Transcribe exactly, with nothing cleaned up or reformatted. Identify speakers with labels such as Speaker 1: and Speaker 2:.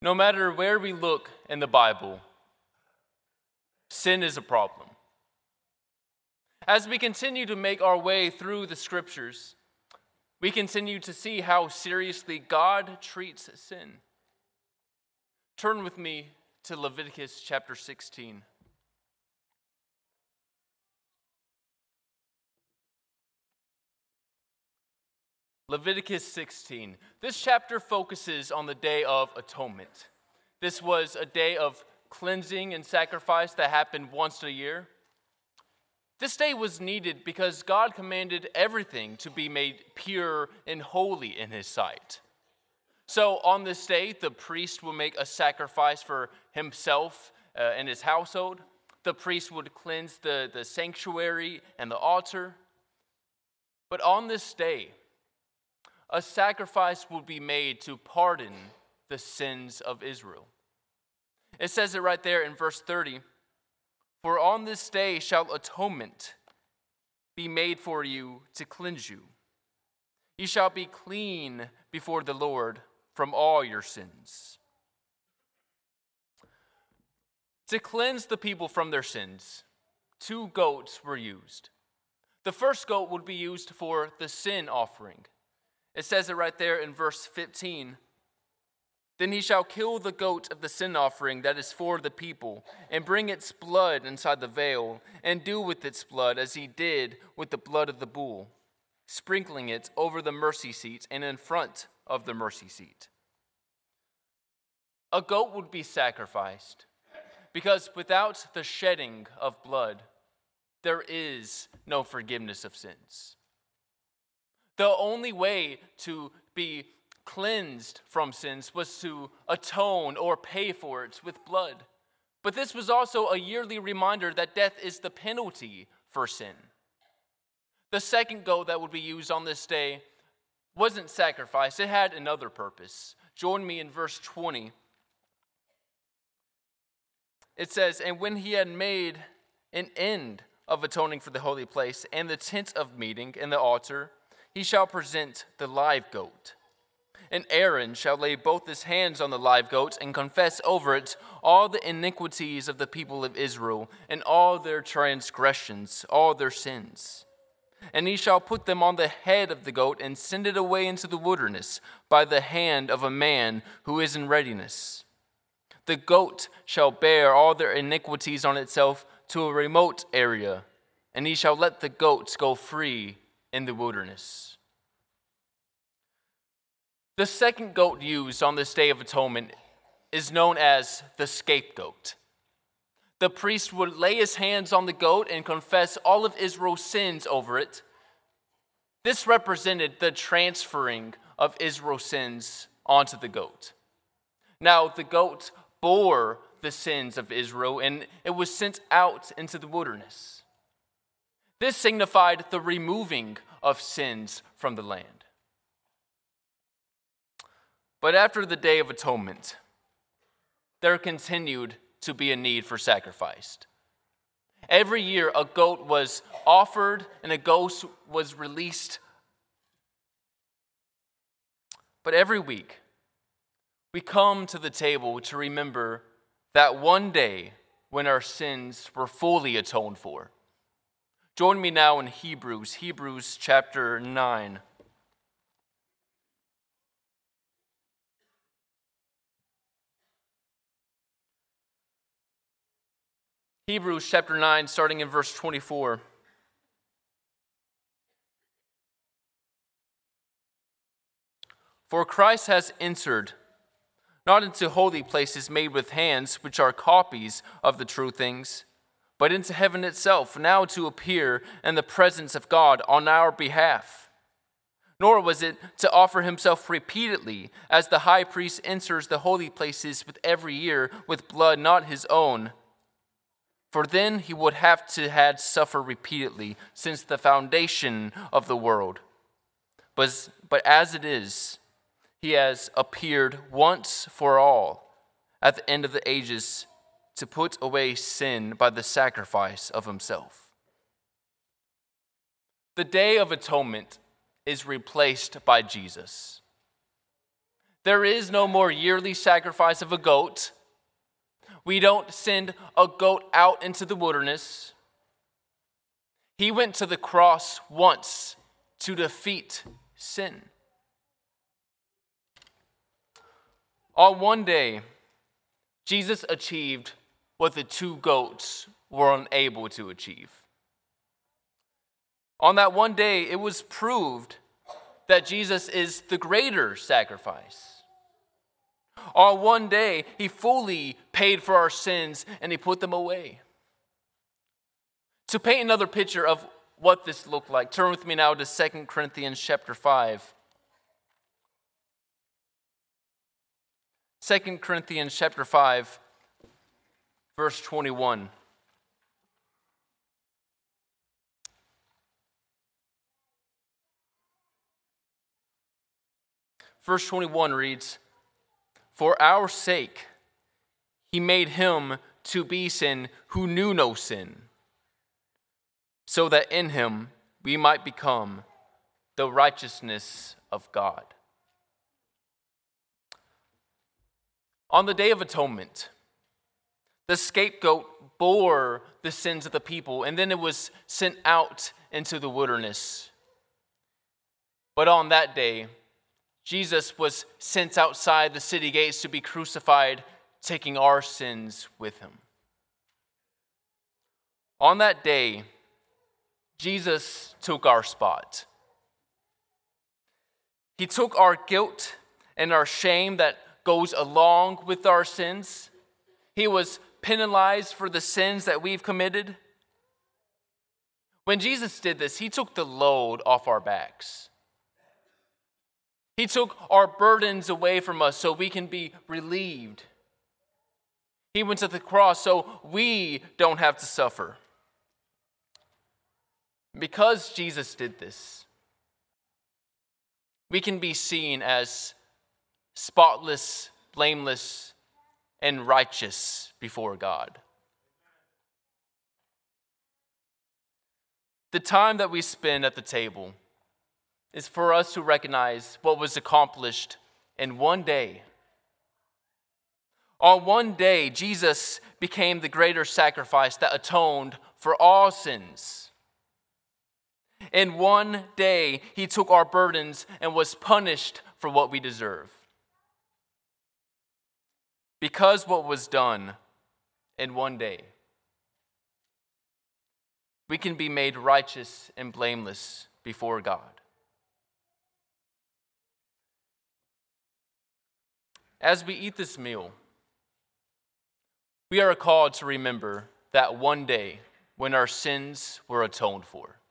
Speaker 1: No matter where we look in the Bible, sin is a problem. As we continue to make our way through the scriptures, we continue to see how seriously God treats sin. Turn with me to Leviticus chapter sixteen. Leviticus sixteen. This chapter focuses on the Day of Atonement. This was a day of cleansing and sacrifice that happened once a year. This day was needed because God commanded everything to be made pure and holy in his sight. So on this day, the priest will make a sacrifice for himself uh, and his household. The priest would cleanse the, the sanctuary and the altar. But on this day, a sacrifice would be made to pardon the sins of Israel. It says it right there in verse thirty. For on this day shall atonement be made for you to cleanse you. Ye shall be clean before the Lord from all your sins. To cleanse the people from their sins, two goats were used. The first goat would be used for the sin offering. It says it right there in verse fifteen. Then he shall kill the goat of the sin offering that is for the people, and bring its blood inside the veil, and do with its blood as he did with the blood of the bull, sprinkling it over the mercy seat and in front of the mercy seat. A goat would be sacrificed, because without the shedding of blood, there is no forgiveness of sins. The only way to be cleansed from sins was to atone or pay for it with blood. But this was also a yearly reminder that death is the penalty for sin. The second goat that would be used on this day wasn't sacrificed. It had another purpose. Join me in verse twenty. It says, and when he had made an end of atoning for the holy place and the tent of meeting and the altar, he shall present the live goat. And Aaron shall lay both his hands on the live goat and confess over it all the iniquities of the people of Israel and all their transgressions, all their sins. And he shall put them on the head of the goat and send it away into the wilderness by the hand of a man who is in readiness. The goat shall bear all their iniquities on itself to a remote area, and he shall let the goats go free in the wilderness. The second goat used on this Day of Atonement is known as the scapegoat. The priest would lay his hands on the goat and confess all of Israel's sins over it. This represented the transferring of Israel's sins onto the goat. Now, the goat bore the sins of Israel, and it was sent out into the wilderness. This signified the removing of sins from the land. But after the Day of Atonement, there continued to be a need for sacrifice. Every year, a goat was offered and a goat was released. But every week, we come to the table to remember that one day when our sins were fully atoned for. Join me now in Hebrews, Hebrews chapter nine. Hebrews chapter nine, starting in verse twenty-four. For Christ has entered, not into holy places made with hands, which are copies of the true things, but into heaven itself, now to appear in the presence of God on our behalf. Nor was it to offer himself repeatedly, as the high priest enters the holy places with every year with blood not his own. For then he would have to had suffer repeatedly since the foundation of the world. But, but as it is, he has appeared once for all at the end of the ages to put away sin by the sacrifice of himself. The Day of Atonement is replaced by Jesus. There is no more yearly sacrifice of a goat. We don't send a goat out into the wilderness. He went to the cross once to defeat sin. On one day, Jesus achieved what the two goats were unable to achieve. On that one day, it was proved that Jesus is the greater sacrifice. On one day, he fully paid for our sins and he put them away. To paint another picture of what this looked like, turn with me now to Second Corinthians chapter five. Second Corinthians chapter five, verse twenty-one. Verse twenty-one reads, "For our sake he made him to be sin who knew no sin, so that in him we might become the righteousness of God." On the Day of Atonement, the scapegoat bore the sins of the people, and then it was sent out into the wilderness. But on that day, Jesus was sent outside the city gates to be crucified, taking our sins with him. On that day, Jesus took our spot. He took our guilt and our shame that goes along with our sins. He was penalized for the sins that we've committed. When Jesus did this, he took the load off our backs. He took our burdens away from us so we can be relieved. He went to the cross so we don't have to suffer. Because Jesus did this, we can be seen as spotless, blameless, and righteous before God. The time that we spend at the table is for us to recognize what was accomplished in one day. On one day, Jesus became the greater sacrifice that atoned for all sins. In one day, he took our burdens and was punished for what we deserve. Because what was done in one day, we can be made righteous and blameless before God. As we eat this meal, we are called to remember that one day when our sins were atoned for.